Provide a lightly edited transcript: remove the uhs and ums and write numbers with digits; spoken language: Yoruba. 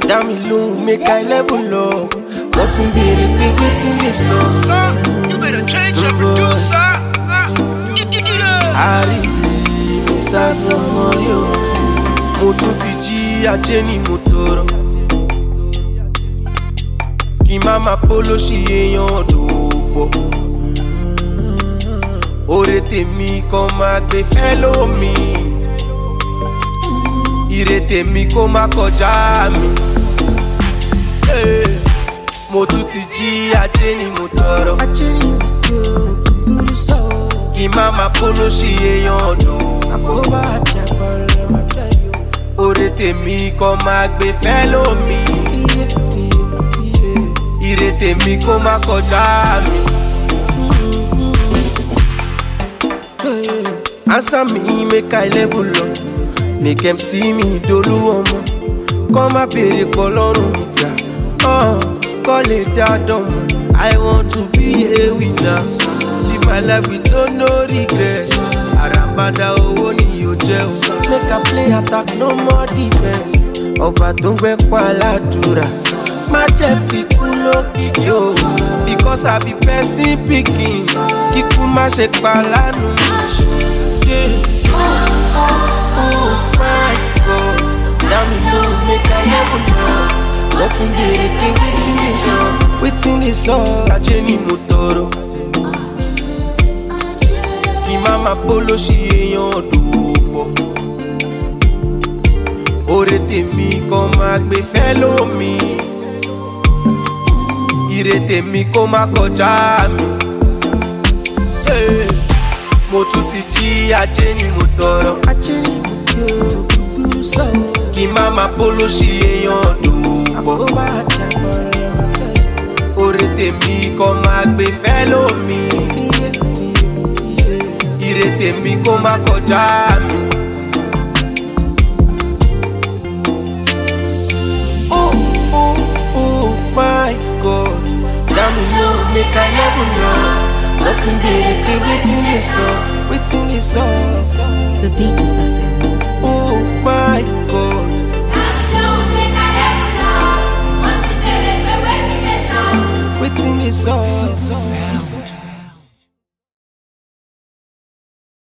Dá mi lóhùn, make I level up. Wọ́n ti ń béèrè pé wetin lè sọ. Son, you better change your producer. Àrísí Mr. Somoyo. Mo tún ti jí ajé ni mo tọrọ. Kí máma polo ṣì èèyàn dòpọ̀. Oore tèmi kò máa gbé fẹ́ lómi. Ire tèmi kò máa kọjá mi. Mo tún ti jí ajé ni mo tọrọ. Kí máma polo ṣì èèyàn dòpọ̀. Oore tèmi kò máa gbé fẹ́ lómi. Ire tèmi kò máa kọjá mi. Answer me, make I level up. Make them see me, dolu ọmọ. Kọ́ má béèrè pọ̀ lọ́rùn gbà. Call it dadom. I want to be a winner. Live my life with no regrets. Àràbàdà owó ni yóò jẹ́ o. Make I play attack, no more defense. Ọba tó ń gbẹ́ pa aládùúrà. Má jẹ́ fi kú lókìkí o. Because I be person picking. Kíkú má ṣe pa lánàá. Oh my God, now me know make I never know. Nothing big, waiting is all. Ajé ni mo tọrọ. Kí máma polo ṣì èèyàn dòpọ̀. Oore tèmi kò máa gbé fẹ́ lómi. Ire tèmi kò máa kọjá mi. Mo tún ti jí ajé ni mo tọrọ. Kí máma polo ṣì èèyàn dòpọ̀. Oore tèmi kò máa gbé fẹ́ lómi. Ire tèmi kò máa kọjá mi. Oh my God, dá mi lóhùn, make I never know. Nothing big, wetin lè sọ, wetin lè sọ. The beat assassin.